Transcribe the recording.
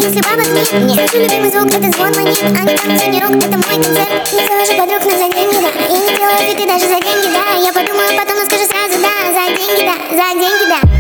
если бабок нет. Не хочу любимый звук, это звон монет, а не танцуй, рок, это мой концерт. Не завожу подруг, но за деньги, да. И не делаю фиты даже за деньги, да. Я подумаю потом, но скажу сразу, да. За деньги, да, за деньги, да.